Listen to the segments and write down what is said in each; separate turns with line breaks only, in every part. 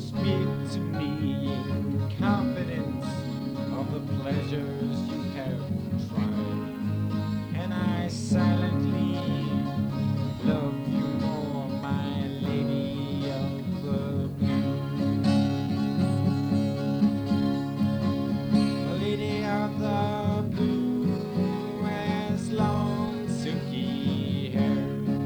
speak to me in confidence of the pleasures you have tried, and I silently love you more, my lady of the blue. Lady of the blue has long silky hair.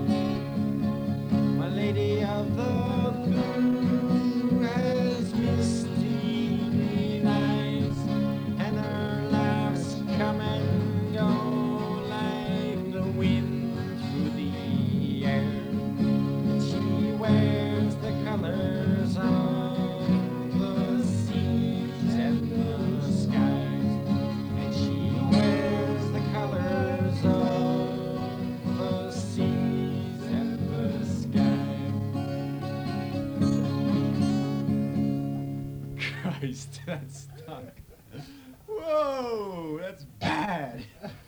My lady of the blue has misty green eyes, and her laughs come and go like the wind through the air. And she wears the colors of the seas and the skies. And she wears the colors of the seas and the skies. Christ, that stunk. Whoa, that's bad.